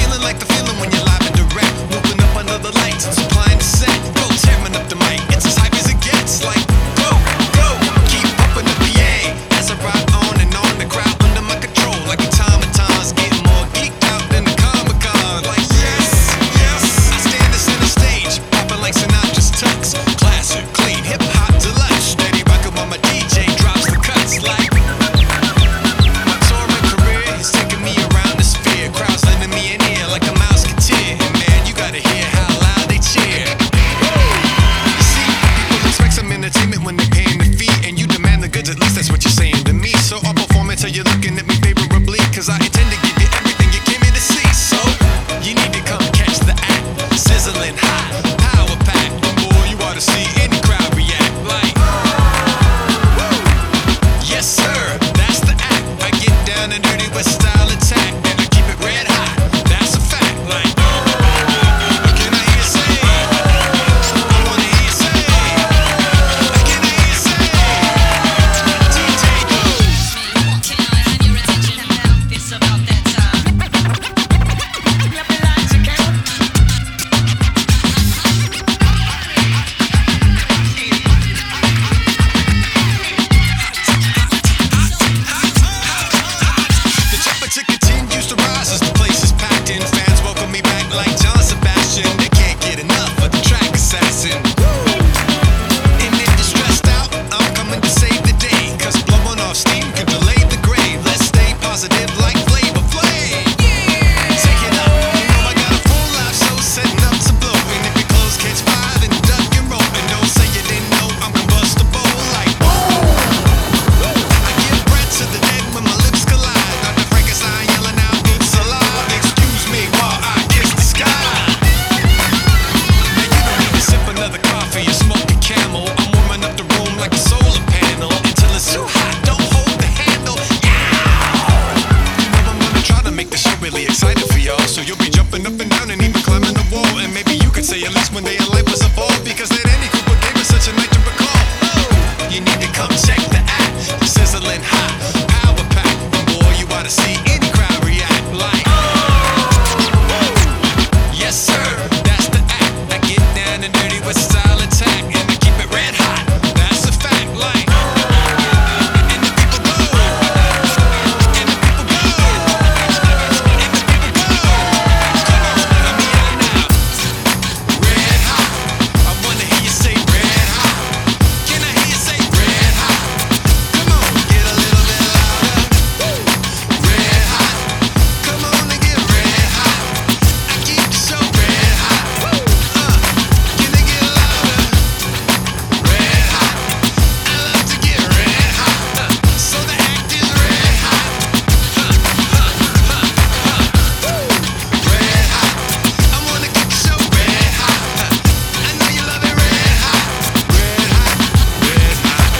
feeling like the feeling when you're live and direct. Moving up under the lights and supplying the set. Go tearing up the mic, it's as hype as it gets. Like, go, go, keep pumping the PA. As I ride on, the crowd under my control. Like a time and times, getting more geeked out than the Comic-Con. Like, yes, yes, I stand at center stage, popping like Sinatra's tux. Classic, clean, hip-hop deluxe. Steady rockin' while my DJ drops the cuts. Like, my touring career is taking me around the sphere. Crowds lending me an ear like a Mouseketeer. And man, you gotta hear how loud they cheer. You see, people expect some entertainment when they're paying the fee, and you demand the goods, at least that's what you're saying to me. So I'll perform until you're looking at me favorably, cause I intend to give you everything you came here to see. So, you need to come catch the act. Sizzling hot, power pack. Boy, you ought to see any crowd react. Like, yes sir, that's the act. I get down and dirty with style attack, and I keep it red hot, that's a fact. Like, can I hear you say? I wanna hear you say. Can I hear you say? DJ go. Can I have your attention now? It's about that time. Clap it like you can. The temperature continues to rise as the place is packed in. Fans welcome me back like John Sebastian. They can't get enough of the track assassin. And if you're stressed out, I'm coming to save the day. Cause blowing off steam can delay the grave. Let's stay positive like Flavor Flav. Take it up, you know I got a full live show setting up to blow. And if your clothes catch fire, then duck and roll. And don't say you didn't know I'm combustible like I give breath to the dead when my lips collide. Dr. Frankenstein yelling out, it's alive. Excuse me while I kiss the sky. Now you don't need to sip another coffee or smoke a Camel. I'm warming up the room like a solar panel. Until it's too hot, don't hold the handle. You know I'm gonna try to make the show really exciting for y'all. So you'll be jumping up and down and even climbing the wall. And maybe you could say at least when they life was a ball. Because that Andy Cooper gave us such a night to recall. You need to come check the act. Sizzling hot, power pack. Boy, you ought to see any crowd react. Like, yes sir, that's the act. I get down and dirty with style attack, and I keep it red hot, that's a fact. Like, and the people go, and the people go, and the people go. Come on, let me out now. Red hot, I wanna hear you say red hot. Can I hear you say red hot? Come on, get a little bit louder. Red hot, come on and get red hot. I keep the show red hot. Can they get louder? Red hot, I love to get red hot. So the act is red hot. Red hot, I wanna keep the show red hot. I know you love it red hot. Red hot, red hot,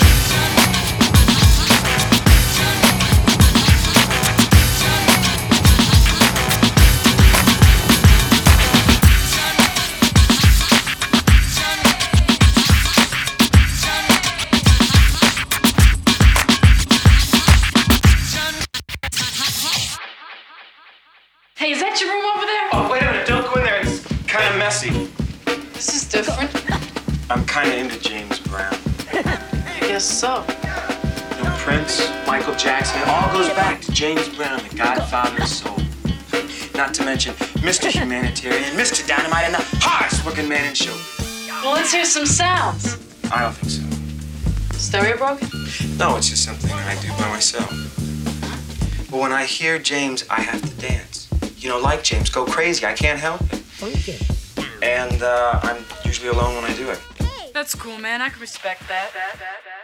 Hey, is that your room over there? Oh, wait a minute, don't go in there. It's kind of messy. This is different. I'm kind of into James Brown. I guess so. You know, Prince, Michael Jackson, it all goes back to James Brown, the godfather of soul. Not to mention Mr. Humanitarian, Mr. Dynamite, and the hardest working man in show. Well, let's hear some sounds. I don't think so. Stereo broken? No, it's just something I do by myself. But when I hear James, I have to dance. You know, like James, go crazy. I can't help it. Okay. And I'm usually alone when I do it. That's cool, man. I can respect that.